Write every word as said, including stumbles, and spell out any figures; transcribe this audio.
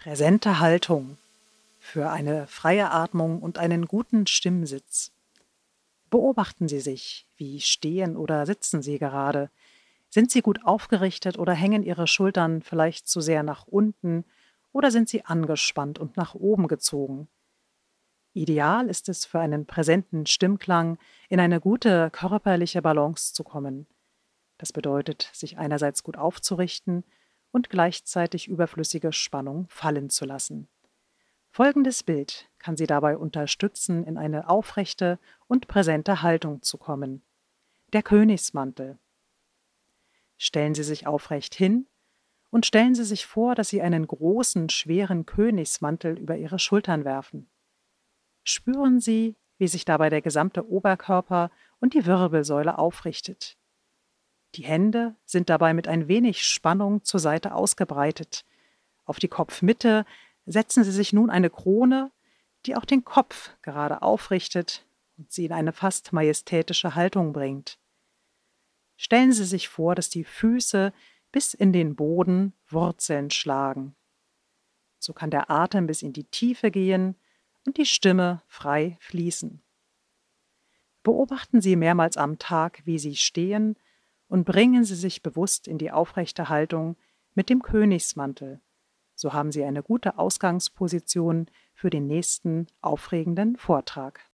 Präsente Haltung für eine freie Atmung und einen guten Stimmsitz. Beobachten Sie sich, wie stehen oder sitzen Sie gerade? Sind Sie gut aufgerichtet oder hängen Ihre Schultern vielleicht zu sehr nach unten oder sind sie angespannt und nach oben gezogen? Ideal ist es für einen präsenten Stimmklang, in eine gute körperliche Balance zu kommen. Das bedeutet, sich einerseits gut aufzurichten und gleichzeitig überflüssige Spannung fallen zu lassen. Folgendes Bild kann Sie dabei unterstützen, in eine aufrechte und präsente Haltung zu kommen. Der Königsmantel. Stellen Sie sich aufrecht hin und stellen Sie sich vor, dass Sie einen großen, schweren Königsmantel über Ihre Schultern werfen. Spüren Sie, wie sich dabei der gesamte Oberkörper und die Wirbelsäule aufrichtet. Die Hände sind dabei mit ein wenig Spannung zur Seite ausgebreitet. Auf die Kopfmitte setzen Sie sich nun eine Krone, die auch den Kopf gerade aufrichtet und Sie in eine fast majestätische Haltung bringt. Stellen Sie sich vor, dass die Füße bis in den Boden Wurzeln schlagen. So kann der Atem bis in die Tiefe gehen und die Stimme frei fließen. Beobachten Sie mehrmals am Tag, wie Sie stehen, und bringen Sie sich bewusst in die aufrechte Haltung mit dem Königsmantel. So haben Sie eine gute Ausgangsposition für den nächsten aufregenden Vortrag.